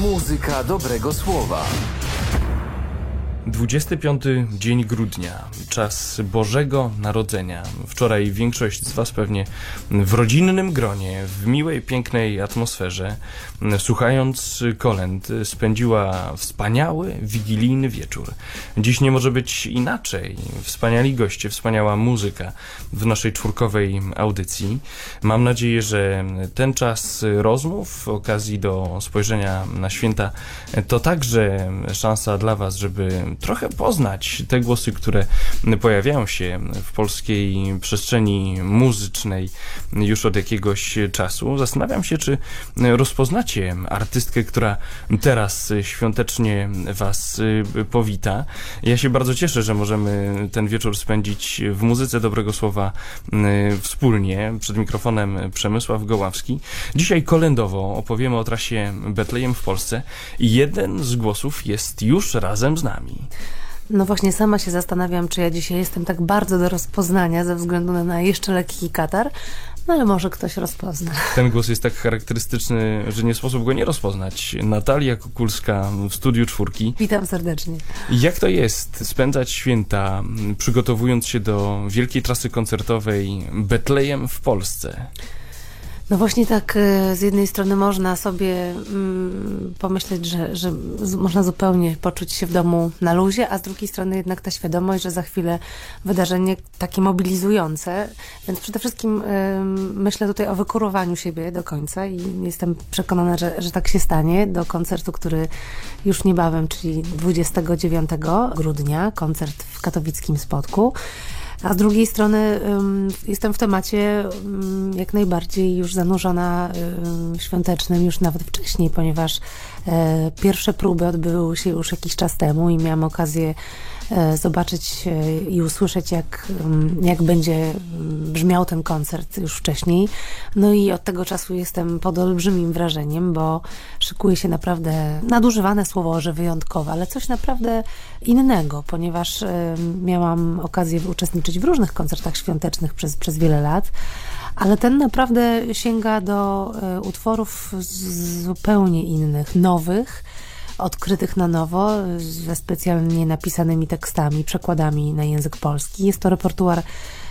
Muzyka dobrego słowa. 25 dzień grudnia, czas Bożego Narodzenia. Wczoraj większość z Was pewnie w rodzinnym gronie, w miłej, pięknej atmosferze, słuchając kolęd, spędziła wspaniały, wigilijny wieczór. Dziś nie może być inaczej. Wspaniali goście, wspaniała muzyka w naszej czwórkowej audycji. Mam nadzieję, że ten czas rozmów, okazji do spojrzenia na święta, to także szansa dla Was, żeby trochę poznać te głosy, które pojawiają się w polskiej przestrzeni muzycznej już od jakiegoś czasu. Zastanawiam się, czy rozpoznacie artystkę, która teraz świątecznie Was powita. Ja się bardzo cieszę, że możemy ten wieczór spędzić w muzyce dobrego słowa wspólnie. Przed mikrofonem Przemysław Goławski. Dzisiaj kolędowo opowiemy o trasie Betlejem w Polsce i jeden z głosów jest już razem z nami. No właśnie, sama się zastanawiam, czy ja dzisiaj jestem tak bardzo do rozpoznania ze względu na jeszcze lekki katar, no ale może ktoś rozpozna. Ten głos jest tak charakterystyczny, że nie sposób go nie rozpoznać. Natalia Kukulska w Studiu Czwórki. Witam serdecznie. Jak to jest spędzać święta, przygotowując się do wielkiej trasy koncertowej Betlejem w Polsce? No właśnie tak, z jednej strony można sobie pomyśleć, że można zupełnie poczuć się w domu na luzie, a z drugiej strony jednak ta świadomość, że za chwilę wydarzenie takie mobilizujące, więc przede wszystkim myślę tutaj o wykurowaniu siebie do końca i jestem przekonana, że tak się stanie do koncertu, który już niebawem, czyli 29 grudnia, koncert w katowickim Spodku. A z drugiej strony jestem w temacie jak najbardziej już zanurzona świątecznym, już nawet wcześniej, ponieważ pierwsze próby odbyły się już jakiś czas temu i miałam okazję zobaczyć i usłyszeć, jak będzie brzmiał ten koncert już wcześniej. No i od tego czasu jestem pod olbrzymim wrażeniem, bo szykuje się naprawdę, nadużywane słowo, że wyjątkowe, ale coś naprawdę innego, ponieważ miałam okazję uczestniczyć w różnych koncertach świątecznych przez wiele lat, ale ten naprawdę sięga do utworów zupełnie innych, nowych, odkrytych na nowo, ze specjalnie napisanymi tekstami, przekładami na język polski. Jest to repertuar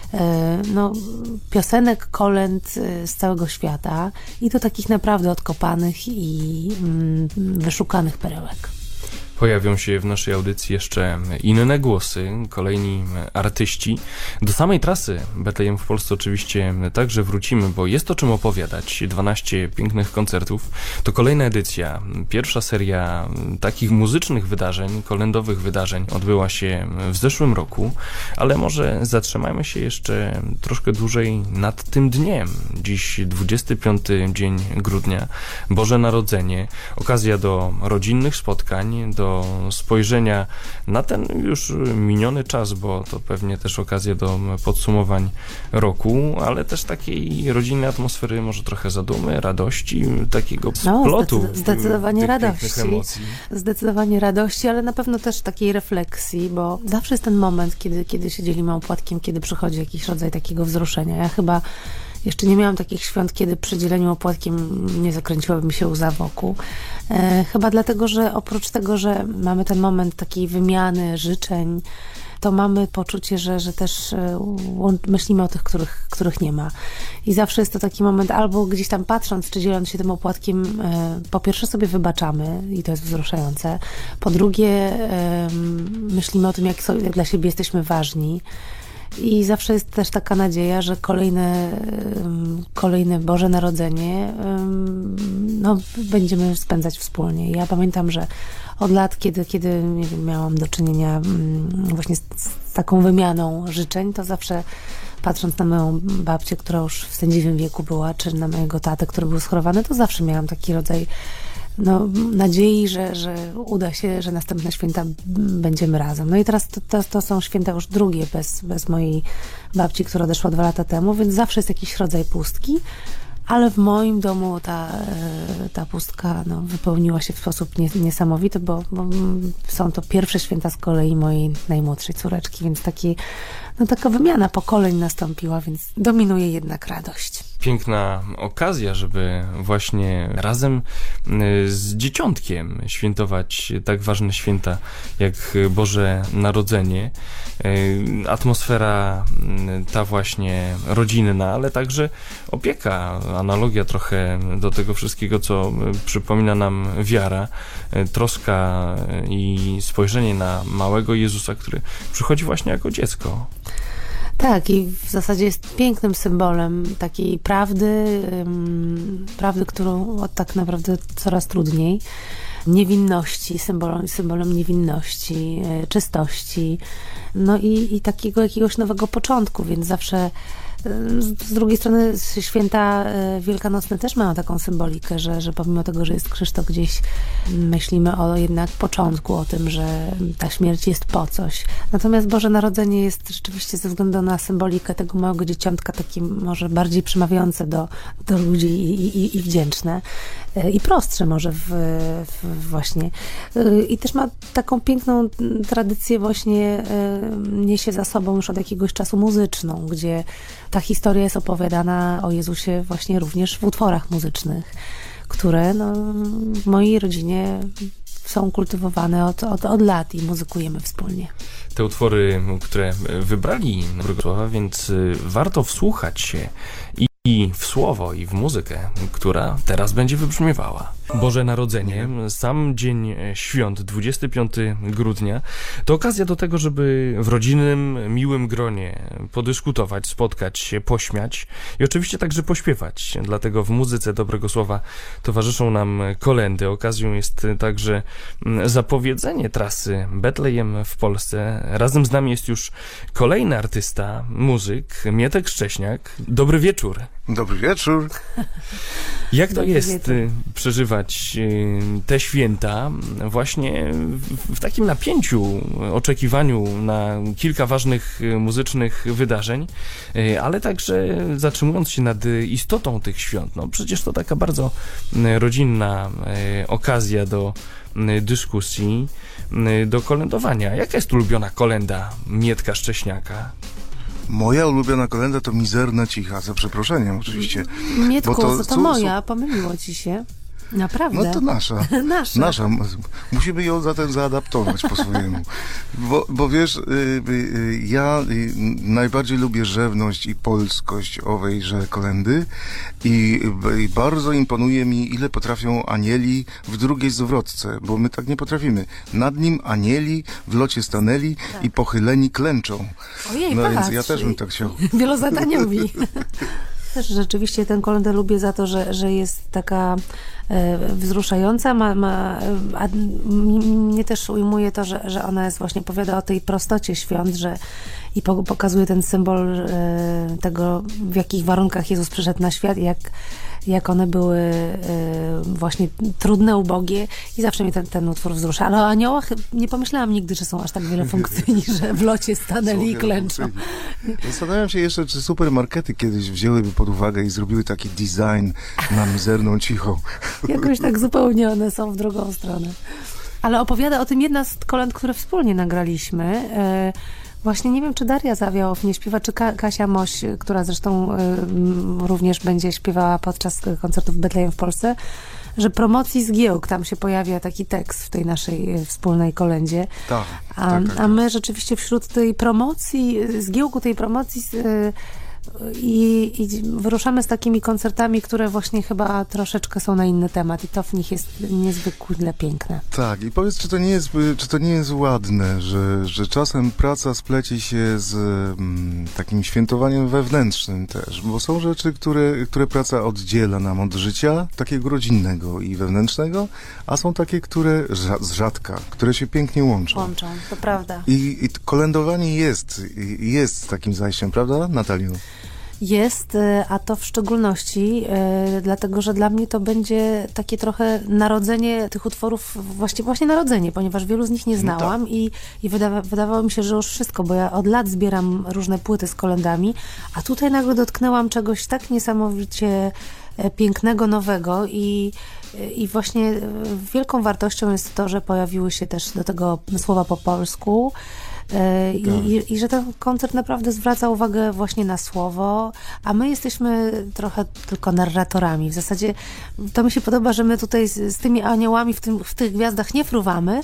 piosenek, kolęd z całego świata i to takich naprawdę odkopanych i wyszukanych perełek. Pojawią się w naszej audycji jeszcze inne głosy, kolejni artyści. Do samej trasy Betlejem w Polsce oczywiście także wrócimy, bo jest o czym opowiadać. 12 pięknych koncertów. To kolejna edycja. Pierwsza seria takich muzycznych wydarzeń, kolędowych wydarzeń odbyła się w zeszłym roku, ale może zatrzymajmy się jeszcze troszkę dłużej nad tym dniem. Dziś 25 dzień grudnia, Boże Narodzenie, okazja do rodzinnych spotkań, do spojrzenia na ten już miniony czas, bo to pewnie też okazja do podsumowań roku, ale też takiej rodzinnej atmosfery, może trochę zadumy, radości, takiego splotu. Zdecydowanie radości. Emocji. Zdecydowanie radości, ale na pewno też takiej refleksji, bo zawsze jest ten moment, kiedy się dzielimy opłatkiem, kiedy przychodzi jakiś rodzaj takiego wzruszenia. Ja chyba jeszcze nie miałam takich świąt, kiedy przy dzieleniu opłatkiem nie zakręciłaby mi się łza wokół. Chyba dlatego, że oprócz tego, że mamy ten moment takiej wymiany życzeń, to mamy poczucie, że też myślimy o tych, których nie ma. I zawsze jest to taki moment, albo gdzieś tam patrząc, czy dzieląc się tym opłatkiem, po pierwsze sobie wybaczamy i to jest wzruszające. Po drugie, myślimy o tym, jak dla siebie jesteśmy ważni. I zawsze jest też taka nadzieja, że kolejne Boże Narodzenie będziemy spędzać wspólnie. Ja pamiętam, że od lat, kiedy nie wiem, miałam do czynienia właśnie z taką wymianą życzeń, to zawsze patrząc na moją babcię, która już w sędziwym wieku była, czy na mojego tatę, który był schorowany, to zawsze miałam taki rodzaj nadziei, że uda się, że następne święta będziemy razem. No i teraz to są święta już drugie bez mojej babci, która odeszła 2 lata temu, więc zawsze jest jakiś rodzaj pustki, ale w moim domu ta pustka wypełniła się w sposób niesamowity, bo są to pierwsze święta z kolei mojej najmłodszej córeczki, więc taka wymiana pokoleń nastąpiła, więc dominuje jednak radość. Piękna okazja, żeby właśnie razem z dzieciątkiem świętować tak ważne święta jak Boże Narodzenie. Atmosfera ta właśnie rodzinna, ale także opieka, analogia trochę do tego wszystkiego, co przypomina nam wiara, troska i spojrzenie na małego Jezusa, który przychodzi właśnie jako dziecko. Tak, i w zasadzie jest pięknym symbolem takiej prawdy, którą tak naprawdę coraz trudniej. Niewinności, symbolem niewinności, czystości, no i takiego jakiegoś nowego początku, więc zawsze z drugiej strony święta wielkanocne też mają taką symbolikę, że pomimo tego, że jest krzyż, to gdzieś myślimy o jednak początku, o tym, że ta śmierć jest po coś. Natomiast Boże Narodzenie jest rzeczywiście ze względu na symbolikę tego małego dzieciątka takie może bardziej przemawiające do ludzi i wdzięczne. I prostsze może właśnie. I też ma taką piękną tradycję właśnie niesie za sobą już od jakiegoś czasu muzyczną, gdzie ta historia jest opowiadana o Jezusie właśnie również w utworach muzycznych, które w mojej rodzinie są kultywowane od lat i muzykujemy wspólnie. Te utwory, które wybrali Słowa, więc warto wsłuchać się i w słowo, i w muzykę, która teraz będzie wybrzmiewała. Boże Narodzenie, sam dzień świąt, 25 grudnia, to okazja do tego, żeby w rodzinnym, miłym gronie podyskutować, spotkać się, pośmiać i oczywiście także pośpiewać. Dlatego w muzyce Dobrego Słowa towarzyszą nam kolędy. Okazją jest także zapowiedzenie trasy Betlejem w Polsce. Razem z nami jest już kolejny artysta, muzyk, Mietek Szcześniak. Dobry wieczór. Dobry wieczór. Jak to jest przeżywać te święta właśnie w takim napięciu, oczekiwaniu na kilka ważnych muzycznych wydarzeń, ale także zatrzymując się nad istotą tych świąt? No przecież to taka bardzo rodzinna okazja do dyskusji, do kolędowania. Jaka jest ulubiona kolęda Mietka Szcześniaka? Moja ulubiona kolęda to Mizerna Cicha, za przeproszeniem oczywiście. Mietku, to moja, pomyliło ci się. Naprawdę. No to nasza. Nasza. Musimy ją zatem zaadaptować po swojemu. Bo wiesz, ja najbardziej lubię rzewność i polskość owejże kolędy i bardzo imponuje mi, ile potrafią anieli w drugiej zwrotce, bo my tak nie potrafimy. Nad nim anieli w locie stanęli i pochyleni klęczą. Ojej, no patrz, więc ja też bym tak chciał. Wielozadaniowi. Też rzeczywiście tę kolędę lubię za to, że jest taka wzruszająca. A mnie też ujmuje to, że ona jest właśnie, opowiada o tej prostocie świąt, i pokazuje ten symbol tego, w jakich warunkach Jezus przyszedł na świat, jak one były właśnie trudne, ubogie i zawsze mnie ten utwór wzrusza. Ale o aniołach nie pomyślałam nigdy, że są aż tak wielofunkcyjni, że w locie stanęli i klęczą. Zastanawiam się jeszcze, czy supermarkety kiedyś wzięłyby pod uwagę i zrobiły taki design na Mizerną Cichą. Jakoś tak zupełnie one są w drugą stronę. Ale opowiada o tym jedna z kolęd, które wspólnie nagraliśmy. Właśnie nie wiem, czy Daria Zawiałow nie śpiewa, czy Kasia Moś, która zresztą również będzie śpiewała podczas koncertów Betlejem w Polsce, że promocji zgiełk, tam się pojawia taki tekst w tej naszej wspólnej kolędzie. Tak, a my rzeczywiście wśród tej promocji, zgiełku tej promocji i wyruszamy z takimi koncertami, które właśnie chyba troszeczkę są na inny temat i to w nich jest niezwykle piękne. Tak, i powiedz, czy to nie jest ładne, że czasem praca spleci się z takim świętowaniem wewnętrznym też, bo są rzeczy, które praca oddziela nam od życia, takiego rodzinnego i wewnętrznego, a są takie, które z rzadka, które się pięknie łączą. Łączą, to prawda. I kolędowanie jest takim zajściem, prawda, Natalio? Jest, a to w szczególności dlatego, że dla mnie to będzie takie trochę narodzenie tych utworów, właśnie narodzenie, ponieważ wielu z nich nie znałam i wydawało mi się, że już wszystko, bo ja od lat zbieram różne płyty z kolędami, a tutaj nagle dotknęłam czegoś tak niesamowicie pięknego, nowego i właśnie wielką wartością jest to, że pojawiły się też do tego słowa po polsku, I że ten koncert naprawdę zwraca uwagę właśnie na słowo, a my jesteśmy trochę tylko narratorami. W zasadzie to mi się podoba, że my tutaj z tymi aniołami w tych gwiazdach nie fruwamy,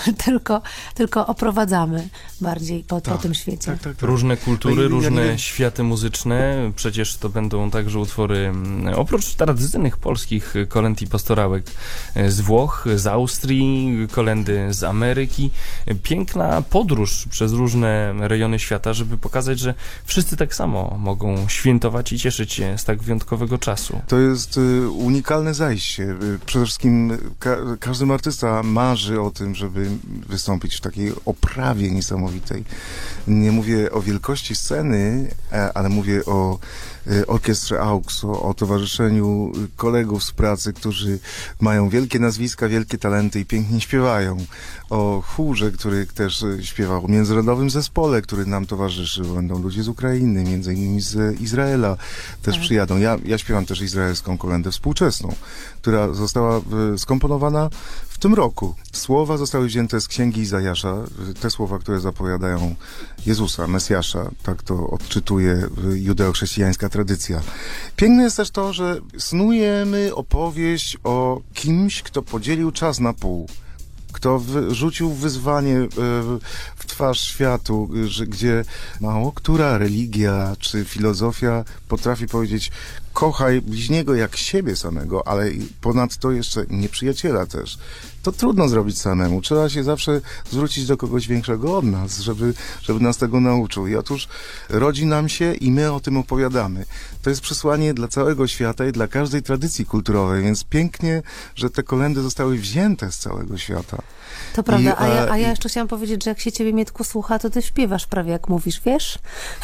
tylko oprowadzamy bardziej po tym świecie. Tak. Różne kultury, No ja różne nie wiem. światy muzyczne. Przecież to będą także utwory, oprócz tradycyjnych polskich kolęd i pastorałek, z Włoch, z Austrii, kolendy z Ameryki. Piękna podróż przez różne rejony świata, żeby pokazać, że wszyscy tak samo mogą świętować i cieszyć się z tak wyjątkowego czasu. To jest unikalne zajście. Przede wszystkim każdy artysta marzy o tym, żeby wystąpić w takiej oprawie niesamowitej. Nie mówię o wielkości sceny, ale mówię o orkiestrze AUX, o towarzyszeniu kolegów z pracy, którzy mają wielkie nazwiska, wielkie talenty i pięknie śpiewają. O chórze, który też śpiewał, o międzynarodowym zespole, który nam towarzyszy. Będą ludzie z Ukrainy, między innymi z Izraela też przyjadą. Ja śpiewam też izraelską kolędę współczesną, która została skomponowana w tym roku. Słowa zostały wzięte z księgi Izajasza, te słowa, które zapowiadają Jezusa, Mesjasza, tak to odczytuje judeo-chrześcijańska tradycja. Piękne jest też to, że snujemy opowieść o kimś, kto podzielił czas na pół, kto rzucił wyzwanie w twarz światu, gdzie mało która religia czy filozofia potrafi powiedzieć: kochaj bliźniego jak siebie samego, ale ponadto jeszcze nieprzyjaciela też. To trudno zrobić samemu. Trzeba się zawsze zwrócić do kogoś większego od nas, żeby nas tego nauczył. I otóż rodzi nam się i my o tym opowiadamy. To jest przesłanie dla całego świata i dla każdej tradycji kulturowej, więc pięknie, że te kolędy zostały wzięte z całego świata. To prawda, a ja jeszcze chciałam powiedzieć, że jak się ciebie, Mietku, słucha, to ty śpiewasz prawie jak mówisz, wiesz?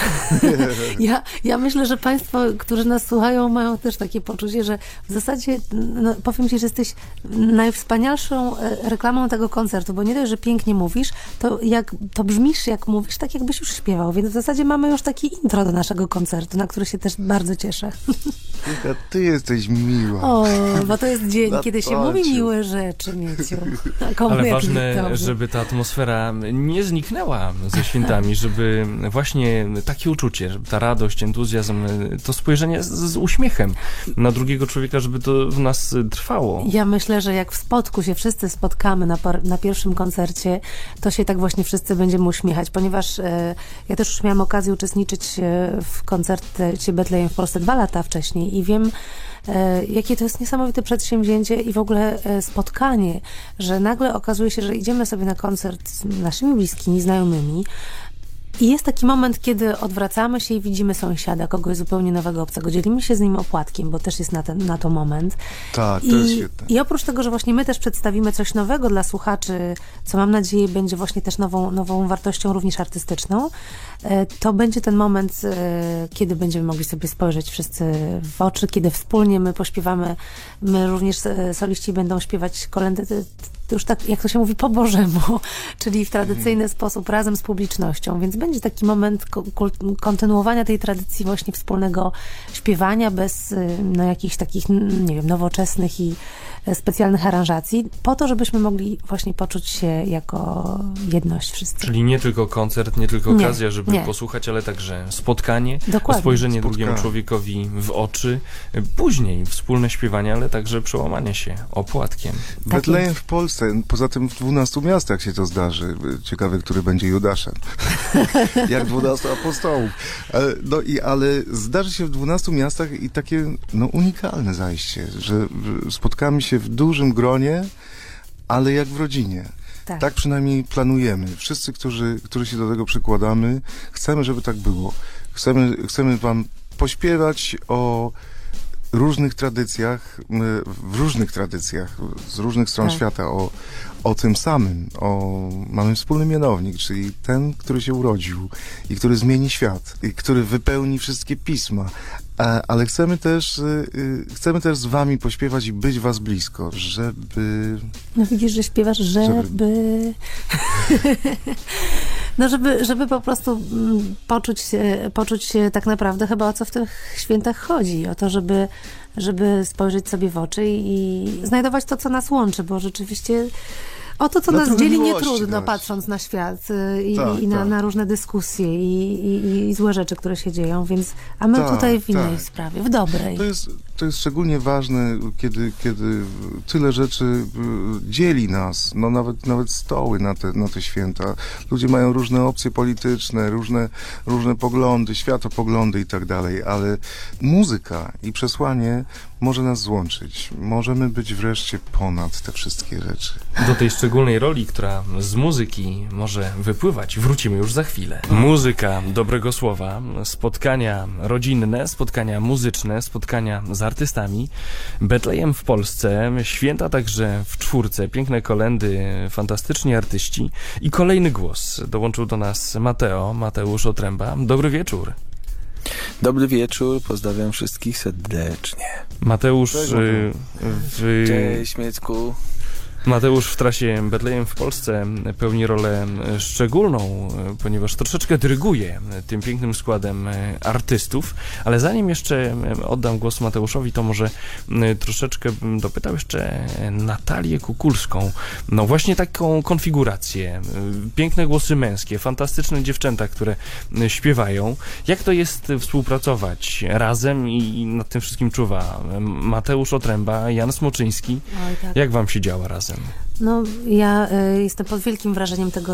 Ja myślę, że państwo, którzy nas słuchają, mają też takie poczucie, że w zasadzie, no, powiem ci, że jesteś najwspanialszą reklamą tego koncertu, bo nie dość, że pięknie mówisz, to brzmisz jak mówisz, tak jakbyś już śpiewał, więc w zasadzie mamy już takie intro do naszego koncertu, na który się też bardzo cieszę. Ty jesteś miła. O, bo to jest dzień, Na kiedy się torcie. mówi miłe rzeczy, Mieciu. Ale ważne, żeby ta atmosfera nie zniknęła ze świętami, żeby właśnie takie uczucie, żeby ta radość, entuzjazm, to spojrzenie z uśmiechem na drugiego człowieka, żeby to w nas trwało. Ja myślę, że jak w Spodku się wszyscy spotkamy na pierwszym koncercie, to się tak właśnie wszyscy będziemy uśmiechać, ponieważ ja też już miałam okazję uczestniczyć w koncercie Betlejem w Polsce 2 lata wcześniej i wiem, jakie to jest niesamowite przedsięwzięcie i w ogóle spotkanie, że nagle okazuje się, że idziemy sobie na koncert z naszymi bliskimi, znajomymi i jest taki moment, kiedy odwracamy się i widzimy sąsiada, kogoś zupełnie nowego, obcego. Dzielimy się z nim opłatkiem, bo też jest na to moment. Tak, to jest świetne. I oprócz tego, że właśnie my też przedstawimy coś nowego dla słuchaczy, co mam nadzieję będzie właśnie też nową wartością również artystyczną, to będzie ten moment, kiedy będziemy mogli sobie spojrzeć wszyscy w oczy, kiedy wspólnie my pośpiewamy, my również soliści będą śpiewać kolędy, to już tak, jak to się mówi, po Bożemu, czyli w tradycyjny sposób, razem z publicznością, więc będzie taki moment kontynuowania tej tradycji właśnie wspólnego śpiewania bez jakichś takich, nie wiem, nowoczesnych i specjalnych aranżacji, po to, żebyśmy mogli właśnie poczuć się jako jedność wszyscy. Czyli nie tylko koncert, nie tylko okazja, żeby posłuchać, ale także spotkanie, spojrzenie drugiemu człowiekowi w oczy, później wspólne śpiewanie, ale także przełamanie się opłatkiem. Betlejem w Polsce, poza tym w 12 miastach się to zdarzy. Ciekawe, który będzie Judaszem. Jak 12 apostołów. Ale zdarzy się w 12 miastach i takie unikalne zajście, że spotkamy się w dużym gronie, ale jak w rodzinie. Tak przynajmniej planujemy. Wszyscy, którzy się do tego przykładamy, chcemy, żeby tak było. Chcemy wam pośpiewać o różnych tradycjach, w różnych tradycjach, z różnych stron świata, o tym samym. Mamy wspólny mianownik, czyli ten, który się urodził i który zmieni świat, i który wypełni wszystkie pisma. Ale chcemy też z wami pośpiewać i być was blisko, żeby... No widzisz, że śpiewasz, żeby... No żeby po prostu poczuć się tak naprawdę chyba o co w tych świętach chodzi. O to, żeby spojrzeć sobie w oczy i znajdować to, co nas łączy, bo rzeczywiście O to, co Dla nas trochę dzieli, nie miłości trudno, dać. patrząc na świat Tak, i na, tak. na różne dyskusje i złe rzeczy, które się dzieją, więc a my Tak, tutaj w innej tak. sprawie, w dobrej. To jest szczególnie ważne, kiedy tyle rzeczy dzieli nas, no nawet stoły na te święta. Ludzie mają różne opcje polityczne, różne poglądy, światopoglądy i tak dalej, ale muzyka i przesłanie może nas złączyć. Możemy być wreszcie ponad te wszystkie rzeczy. Do tej szczególnej roli, która z muzyki może wypływać, wrócimy już za chwilę. Muzyka dobrego słowa, spotkania rodzinne, spotkania muzyczne, spotkania z artystami. Betlejem w Polsce, święta także w czwórce, piękne kolędy, fantastyczni artyści i kolejny głos. Dołączył do nas Mateusz Otręba. Dobry wieczór. Dobry wieczór, pozdrawiam wszystkich serdecznie. Mateusz Cześć, Mateusz. Cześć, Miecku. Mateusz w trasie Betlejem w Polsce pełni rolę szczególną, ponieważ troszeczkę dyryguje tym pięknym składem artystów, ale zanim jeszcze oddam głos Mateuszowi, to może troszeczkę dopytał jeszcze Natalię Kukulską. No właśnie taką konfigurację. Piękne głosy męskie, fantastyczne dziewczęta, które śpiewają. Jak to jest współpracować razem i nad tym wszystkim czuwa Mateusz Otręba, Jan Smoczyński? Oj, tak. Jak wam się działa razem? No, ja jestem pod wielkim wrażeniem tego,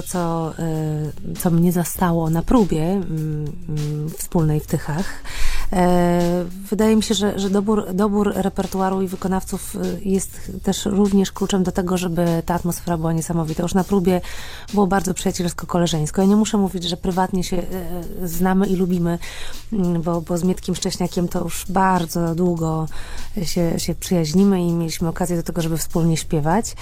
co mnie zastało na próbie wspólnej w Tychach. Wydaje mi się, że dobór repertuaru i wykonawców jest też również kluczem do tego, żeby ta atmosfera była niesamowita. Już na próbie było bardzo przyjacielsko-koleżeńsko. Ja nie muszę mówić, że prywatnie się znamy i lubimy, bo z Mietkiem Szcześniakiem to już bardzo długo się przyjaźnimy i mieliśmy okazję do tego, żeby wspólnie śpiewać.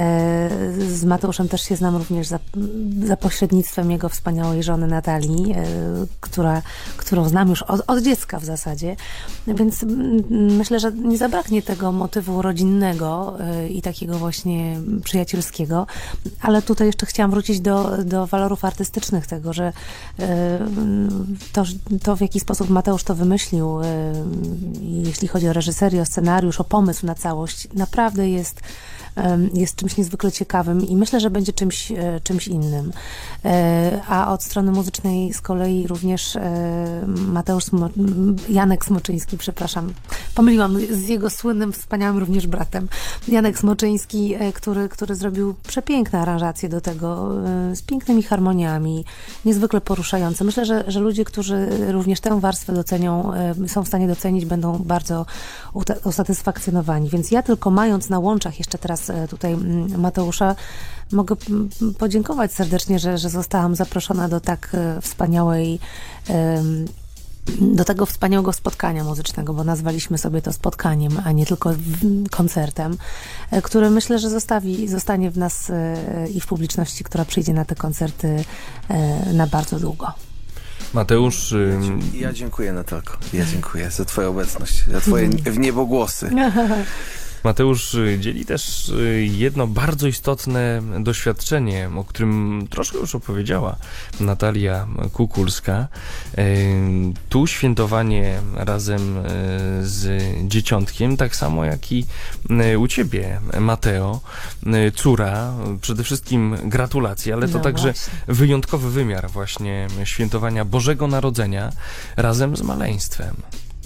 Z Mateuszem też się znam również za pośrednictwem jego wspaniałej żony Natalii, którą znam już od dziecka w zasadzie. Więc myślę, że nie zabraknie tego motywu rodzinnego i takiego właśnie przyjacielskiego, ale tutaj jeszcze chciałam wrócić do walorów artystycznych tego, że to w jaki sposób Mateusz to wymyślił, jeśli chodzi o reżyserię, o scenariusz, o pomysł na całość, naprawdę jest czymś niezwykle ciekawym i myślę, że będzie czymś innym. A od strony muzycznej z kolei również Janek Smoczyński, przepraszam, pomyliłam z jego słynnym, wspaniałym również bratem. Janek Smoczyński, który zrobił przepiękne aranżacje do tego, z pięknymi harmoniami, niezwykle poruszające. Myślę, że ludzie, którzy również tę warstwę docenią, są w stanie docenić, będą bardzo usatysfakcjonowani. Więc ja tylko mając na łączach jeszcze teraz tutaj Mateusza, mogę podziękować serdecznie, że zostałam zaproszona do tak wspaniałej, do tego wspaniałego spotkania muzycznego, bo nazwaliśmy sobie to spotkaniem, a nie tylko koncertem, które myślę, że zostanie w nas i w publiczności, która przyjdzie na te koncerty na bardzo długo. Mateusz... Ja dziękuję, Natalko. Ja dziękuję za twoją obecność, za twoje wniebogłosy. Mateusz dzieli też jedno bardzo istotne doświadczenie, o którym troszkę już opowiedziała Natalia Kukulska. Tu świętowanie razem z dzieciątkiem, tak samo jak i u ciebie, Mateo, córa. Przede wszystkim gratulacje, ale to także właśnie wyjątkowy wymiar właśnie świętowania Bożego Narodzenia razem z maleństwem.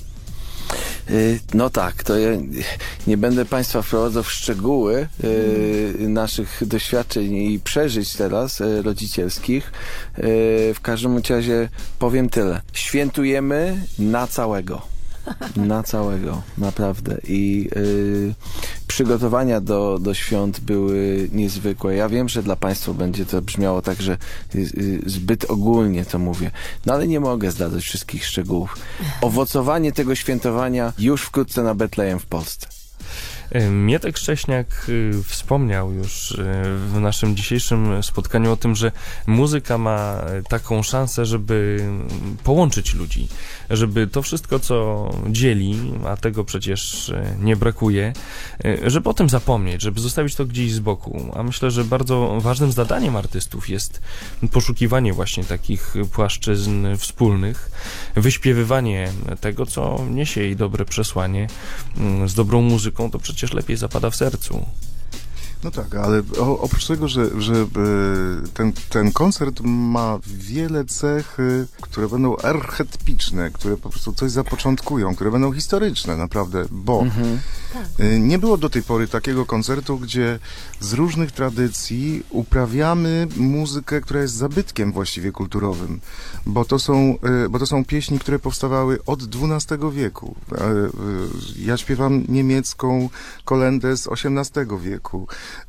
No tak, to ja nie będę Państwa wprowadzał w szczegóły naszych doświadczeń i przeżyć teraz rodzicielskich. W każdym razie powiem tyle. Świętujemy na całego. Na całego, naprawdę. I przygotowania do świąt były niezwykłe. Ja wiem, że dla Państwa będzie to brzmiało tak, że zbyt ogólnie to mówię. No ale nie mogę zdradzać wszystkich szczegółów. Owocowanie tego świętowania już wkrótce na Betlejem w Polsce. Mietek Szcześniak wspomniał już w naszym dzisiejszym spotkaniu o tym, że muzyka ma taką szansę, żeby połączyć ludzi, żeby to wszystko, co dzieli, a tego przecież nie brakuje, żeby o tym zapomnieć, żeby zostawić to gdzieś z boku. A myślę, że bardzo ważnym zadaniem artystów jest poszukiwanie właśnie takich płaszczyzn wspólnych, wyśpiewywanie tego, co niesie jej dobre przesłanie z dobrą muzyką, to przecież lepiej zapada w sercu. No tak, ale oprócz tego, że ten koncert ma wiele cech, które będą archetypiczne, które po prostu coś zapoczątkują, które będą historyczne naprawdę, bo nie było do tej pory takiego koncertu, gdzie z różnych tradycji uprawiamy muzykę, która jest zabytkiem właściwie kulturowym, bo to są pieśni, które powstawały od XII wieku. Ja śpiewam niemiecką kolędę z XVIII wieku.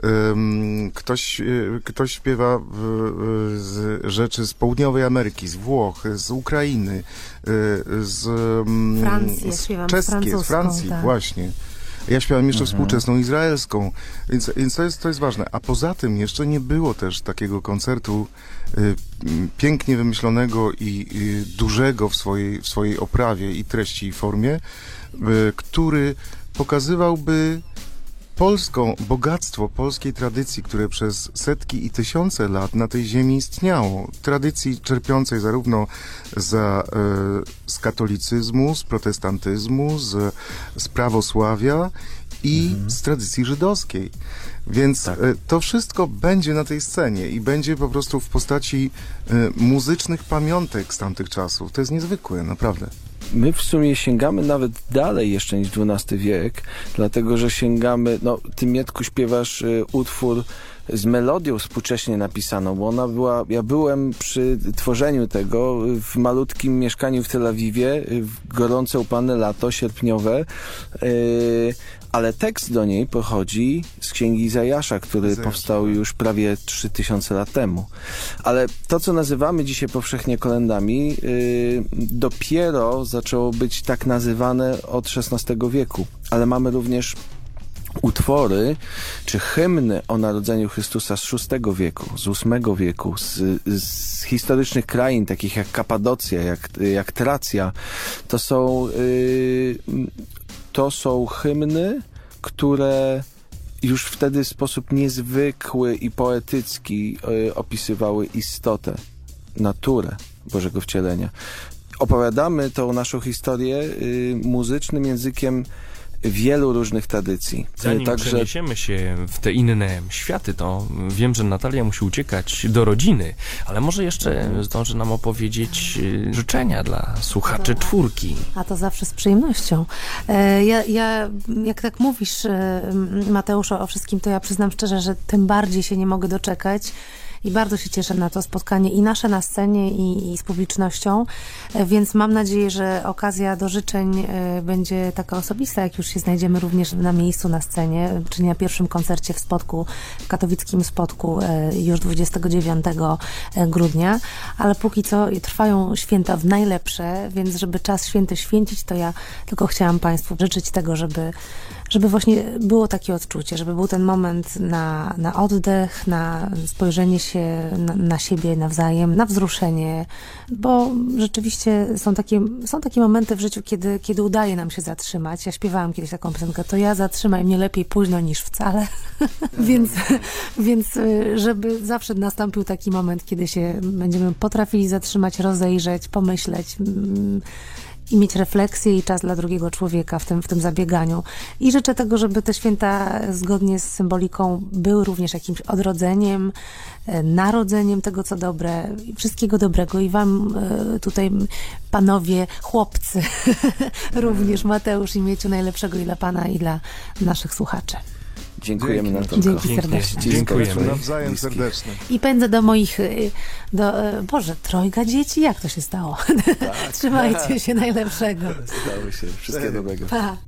Ktoś śpiewa rzeczy z południowej Ameryki, z Włoch, z Ukrainy, z Francji, ja śpiewam z Francji, tak. Właśnie. Ja śpiewam jeszcze współczesną izraelską, więc to jest ważne. A poza tym jeszcze nie było też takiego koncertu pięknie wymyślonego i dużego w swojej oprawie i treści i formie, który pokazywałby bogactwo polskiej tradycji, które przez setki i tysiące lat na tej ziemi istniało. Tradycji czerpiącej zarówno z katolicyzmu, z protestantyzmu, z prawosławia i z tradycji żydowskiej. Więc to wszystko będzie na tej scenie i będzie po prostu w postaci muzycznych pamiątek z tamtych czasów. To jest niezwykłe, naprawdę. My w sumie sięgamy nawet dalej jeszcze niż XII wiek, dlatego że sięgamy, ty, Mietku, śpiewasz utwór z melodią współcześnie napisaną, bo ona była, ja byłem przy tworzeniu tego w malutkim mieszkaniu w Tel Awiwie, w gorące upalne lato, sierpniowe, ale tekst do niej pochodzi z Księgi Izajasza, który powstał już prawie 3000 lat temu. Ale to, co nazywamy dzisiaj powszechnie kolędami, dopiero zaczęło być tak nazywane od XVI wieku. Ale mamy również utwory, czy hymny o narodzeniu Chrystusa z VI wieku, z VIII wieku, z historycznych krain, takich jak Kapadocja, jak Tracja. To są hymny, które już wtedy w sposób niezwykły i poetycki opisywały istotę, naturę Bożego Wcielenia. Opowiadamy tą naszą historię muzycznym językiem wielu różnych tradycji. Zanim przeniesiemy się w te inne światy, to wiem, że Natalia musi uciekać do rodziny, ale może jeszcze zdąży nam opowiedzieć życzenia dla słuchaczy czwórki. A to zawsze z przyjemnością. Ja jak tak mówisz, Mateuszu, o wszystkim, to ja przyznam szczerze, że tym bardziej się nie mogę doczekać. I bardzo się cieszę na to spotkanie i nasze na scenie i z publicznością, więc mam nadzieję, że okazja do życzeń będzie taka osobista, jak już się znajdziemy również na miejscu na scenie, czyli na pierwszym koncercie w katowickim Spodku już 29 grudnia, ale póki co trwają święta w najlepsze, więc żeby czas święty święcić, to ja tylko chciałam Państwu życzyć tego, żeby właśnie było takie odczucie, żeby był ten moment na oddech, na spojrzenie się na siebie nawzajem, na wzruszenie, bo rzeczywiście są takie momenty w życiu, kiedy udaje nam się zatrzymać. Ja śpiewałam kiedyś taką piosenkę, to ja zatrzymaj mnie lepiej późno niż wcale, więc żeby zawsze nastąpił taki moment, kiedy się będziemy potrafili zatrzymać, rozejrzeć, pomyśleć, i mieć refleksję i czas dla drugiego człowieka w tym zabieganiu. I życzę tego, żeby te święta zgodnie z symboliką były również jakimś odrodzeniem, narodzeniem tego, co dobre, wszystkiego dobrego. I wam tutaj, panowie, chłopcy, również Mateusz i Mieciu, najlepszego i dla Pana, i dla naszych słuchaczy. Dziękujemy na to. Dzięki serdecznie. Dziękujemy. Nawzajem serdecznie. I pędzę do moich, Boże, trojga dzieci? Jak to się stało? Tak. Trzymajcie się, najlepszego. Stało się. Wszystkiego dobrego. Pa.